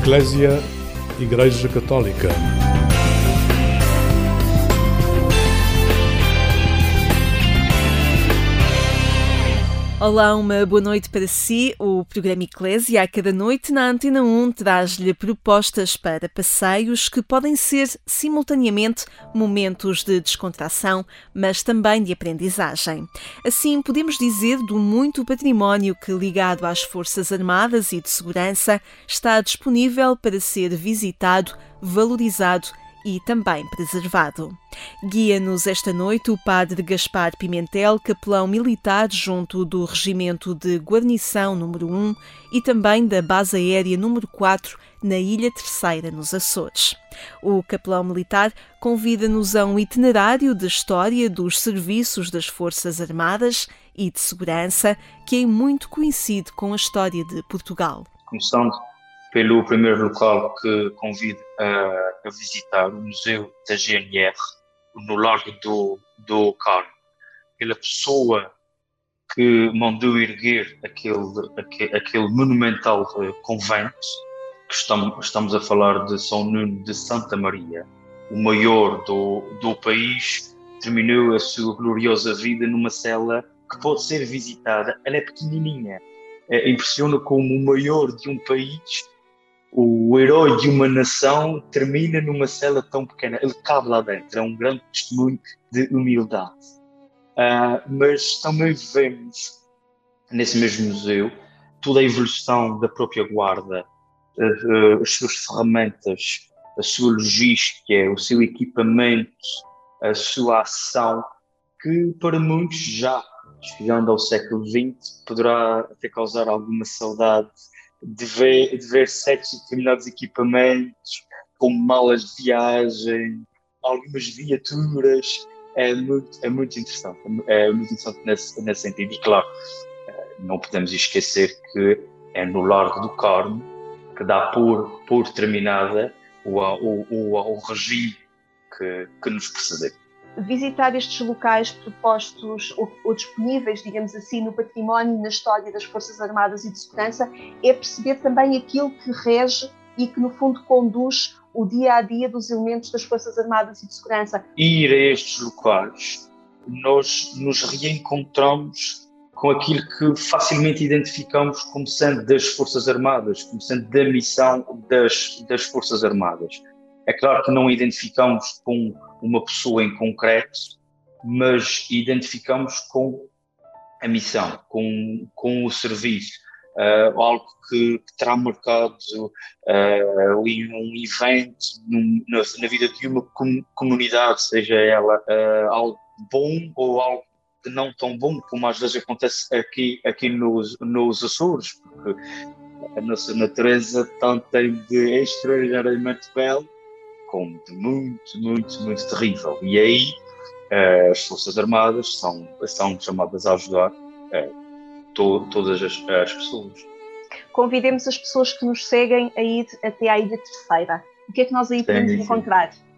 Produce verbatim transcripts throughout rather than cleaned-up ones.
Eclésia, Igreja Católica. Olá, uma boa noite para si. O programa Eclésia, a cada noite na Antena um, traz-lhe propostas para passeios que podem ser simultaneamente momentos de descontração, mas também de aprendizagem. Assim, podemos dizer do muito património que, ligado às Forças Armadas e de Segurança, está disponível para ser visitado, valorizado e também preservado. Guia-nos esta noite o padre Gaspar Pimentel, capelão militar junto do Regimento de Guarnição número um e também da Base Aérea número quatro, na Ilha Terceira, nos Açores. O capelão militar convida-nos a um itinerário de história dos serviços das Forças Armadas e de Segurança, que é muito coincide com a história de Portugal. Começando pelo primeiro local que convido a, a visitar, o Museu da G N R, no Largo do, do Carmo. Aquela pessoa que mandou erguer aquele, aquele, aquele monumental convento, que estamos, estamos a falar de São Nuno de Santa Maria, o maior do, do país, terminou a sua gloriosa vida numa cela que pode ser visitada. Ela é pequenininha, é, impressiona como o maior de um país. O herói de uma nação termina numa cela tão pequena. Ele cabe lá dentro. É um grande testemunho de humildade. Uh, mas também vemos nesse mesmo museu toda a evolução da própria guarda, uh, uh, as suas ferramentas, a sua logística, o seu equipamento, a sua ação, que para muitos já, chegando ao século vinte, poderá até causar alguma saudade de ver, de ver certos determinados equipamentos, como malas de viagem, algumas viaturas. É muito, é muito interessante, é muito interessante nesse, nesse sentido. E claro, não podemos esquecer que é no Largo do Carmo que dá por, por terminada o, o, o, o regime que, que nos precedeu. Visitar estes locais propostos ou, ou disponíveis, digamos assim, no património, na história das Forças Armadas e de Segurança, é perceber também aquilo que rege e que, no fundo, conduz o dia-a-dia dos elementos das Forças Armadas e de Segurança. Ir a estes locais, nós nos reencontramos com aquilo que facilmente identificamos como sendo das Forças Armadas, como sendo da missão das, das Forças Armadas. É claro que não identificamos com uma pessoa em concreto, mas identificamos com a missão, com, com o serviço, uh, algo que, que terá marcado uh, um evento num, na, na vida de uma com, comunidade, seja ela uh, algo bom ou algo de não tão bom, como às vezes acontece aqui, aqui nos, nos Açores, porque a nossa natureza tanto tem de extraordinariamente belo, como de muito, muito, muito terrível. E aí uh, as Forças Armadas são, são chamadas a ajudar uh, to, todas as, as pessoas. Convidemos as pessoas que nos seguem a ir até à Ilha Terceira. O que é que nós aí podemos sim, encontrar? Sim.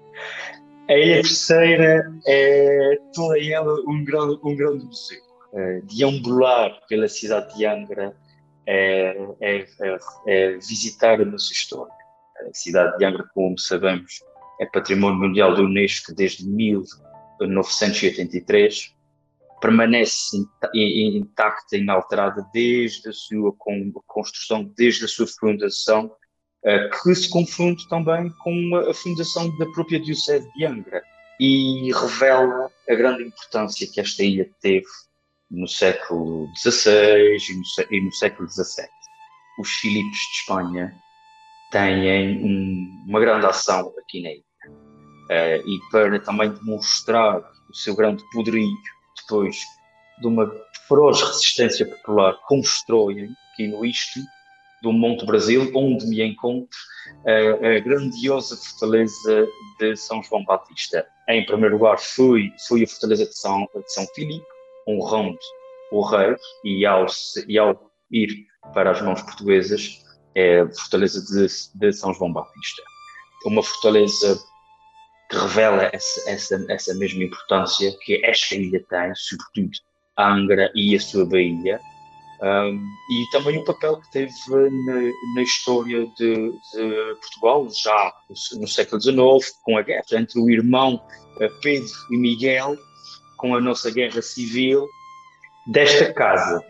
A Ilha Terceira é toda ela um grande, um grande museu. Uh, deambular pela cidade de Angra é, é, é, é visitar a nossa história. A cidade de Angra, como sabemos, é Património Mundial da Unesco desde mil novecentos e oitenta e três, permanece intacta e inalterada desde a sua construção, desde a sua fundação, que se confunde também com a fundação da própria Diocese de Angra e revela a grande importância que esta ilha teve no século dezasseis e no século dezassete. Os Filipes de Espanha têm um, uma grande ação aqui na ilha. Uh, e para também demonstrar o seu grande poderio, depois de uma feroz resistência popular, constroem aqui no isto do Monte Brasil, onde me encontro, uh, a grandiosa fortaleza de São João Batista. Em primeiro lugar foi, foi a fortaleza de São, de São Filipe, honrando o rei, e ao, e ao ir para as mãos portuguesas, é a fortaleza de, de São João Batista. É uma fortaleza que revela essa, essa, essa mesma importância que esta ilha tem, sobretudo a Angra e a sua baía, Um, e também o papel que teve na, na história de, de Portugal, já no século dezenove, com a guerra entre o irmão Pedro e Miguel, com a nossa guerra civil. Desta casa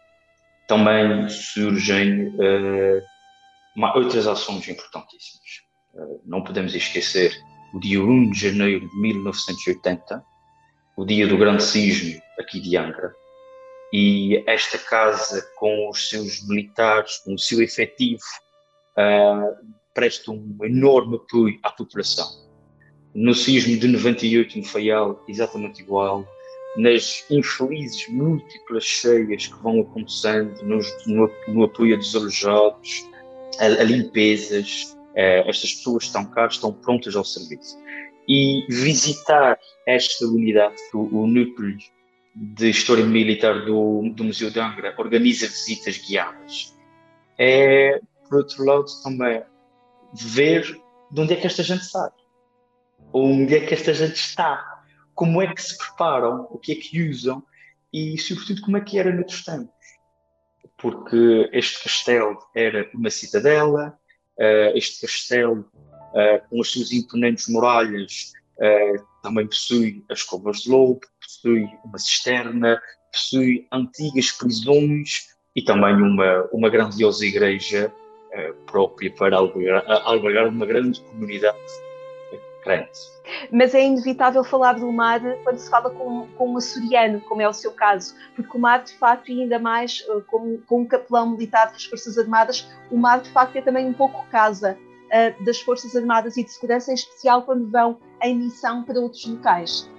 também surgem uh, outras ações importantíssimas. Uh, não podemos esquecer o dia um de janeiro de mil novecentos e oitenta, o dia do grande sismo aqui de Angra, e esta casa, com os seus militares, com o seu efetivo, uh, presta um enorme apoio à população. No sismo de noventa e oito, no Faial, exatamente igual. Nas infelizes múltiplas cheias que vão acontecendo, nos, no, no apoio a desalojados, a, a limpezas, uh, estas pessoas estão cá, estão prontas ao serviço. E visitar esta unidade, o, o núcleo de História Militar do, do Museu de Angra organiza visitas guiadas. É, por outro lado, também ver de onde é que esta gente sai, onde é que esta gente está, como é que se preparam, o que é que usam e, sobretudo, como é que era noutros tempos. Porque este castelo era uma cidadela, uh, este castelo, uh, com as suas imponentes muralhas, uh, também possui as covas de lobo, possui uma cisterna, possui antigas prisões e também uma, uma grandiosa igreja uh, própria para albergar, albergar uma grande comunidade crente. Mas é inevitável falar do mar quando se fala com, com um açoriano, como é o seu caso, porque o mar, de facto, e ainda mais com, com um capelão militar das Forças Armadas, o mar, de facto, é também um pouco casa uh, das Forças Armadas e de Segurança, em especial quando vão em missão para outros locais.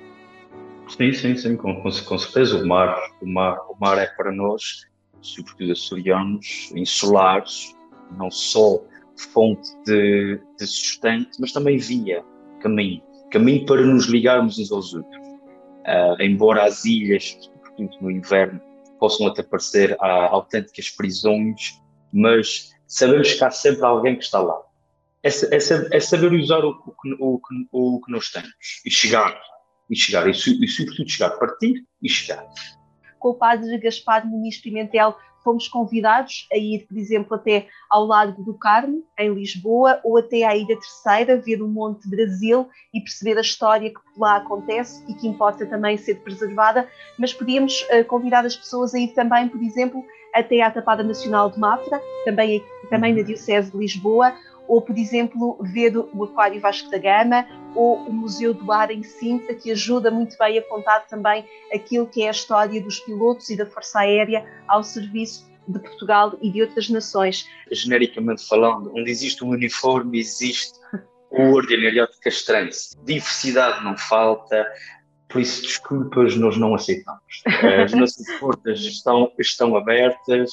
Sim, sim, sim, com, com, com certeza. O mar, o, mar, o mar é para nós, sobretudo açorianos, insulares, não só fonte de, de sustento, mas também via, caminho. Caminho para nos ligarmos uns aos outros. Uh, embora as ilhas, sobretudo no inverno, possam até parecer uh, autênticas prisões, mas sabemos que há sempre alguém que está lá. É, é, é saber usar o, o, o, o que nós temos e chegar, e chegar, e, e sobretudo chegar, partir e chegar. Com o padre Gaspar Muniz Pimentel, fomos convidados a ir, por exemplo, até ao Largo do Carmo, em Lisboa, ou até à Ilha Terceira, ver o Monte Brasil e perceber a história que por lá acontece e que importa também ser preservada, mas podíamos uh, convidar as pessoas a ir também, por exemplo, até à Tapada Nacional de Mafra, também, também na Diocese de Lisboa, ou, por exemplo, ver o Aquário Vasco da Gama, ou o Museu do Ar em Sintra, que ajuda muito bem a contar também aquilo que é a história dos pilotos e da Força Aérea ao serviço de Portugal e de outras nações. Genericamente falando, onde existe um uniforme, existe o ordinariado castrense. Diversidade não falta, por isso, desculpas, nós não aceitamos. As nossas portas estão, estão abertas,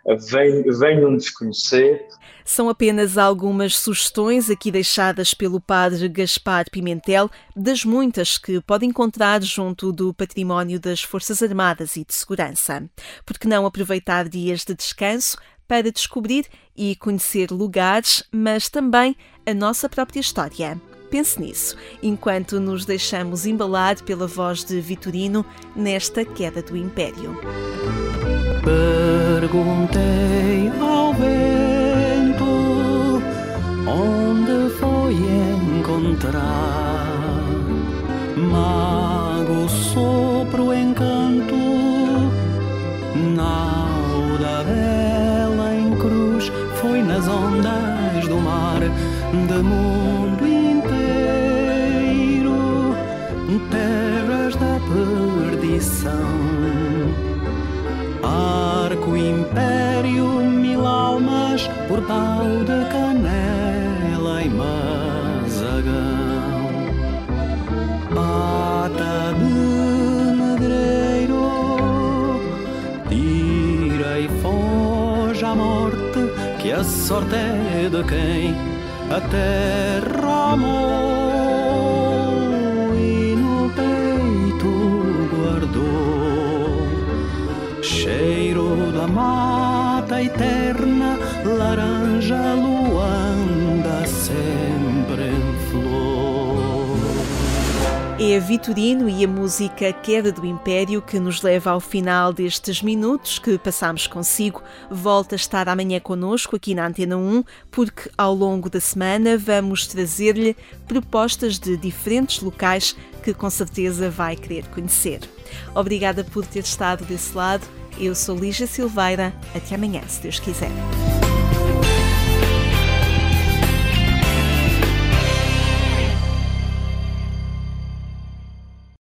venham-nos conhecer. São apenas algumas sugestões aqui deixadas pelo padre Gaspar Pimentel, das muitas que pode encontrar junto do património das Forças Armadas e de Segurança. Por que não aproveitar dias de descanso para descobrir e conhecer lugares, mas também a nossa própria história? Pense nisso, enquanto nos deixamos embalar pela voz de Vitorino nesta queda do Império. Perguntei ao vento onde foi encontrar mago, sopro, encanto, nau da vela em cruz, foi nas ondas do mar, de mundo inteiro, terras da perdição. Arco, império, mil almas, por pau de canela e mazagão. Pata de negreiro, tira e foge à morte, que a sorte é de quem a terra amou e no peito guardou. Cheiro da mata eterna, laranja luanda sempre em flor. é Vitorino e a música Queda do Império que nos leva ao final destes minutos que passamos consigo. Volta a estar amanhã connosco aqui na Antena um, porque ao longo da semana vamos trazer-lhe propostas de diferentes locais que com certeza vai querer conhecer. Obrigada por ter estado desse lado. Eu sou Lígia Silveira. Até amanhã, se Deus quiser.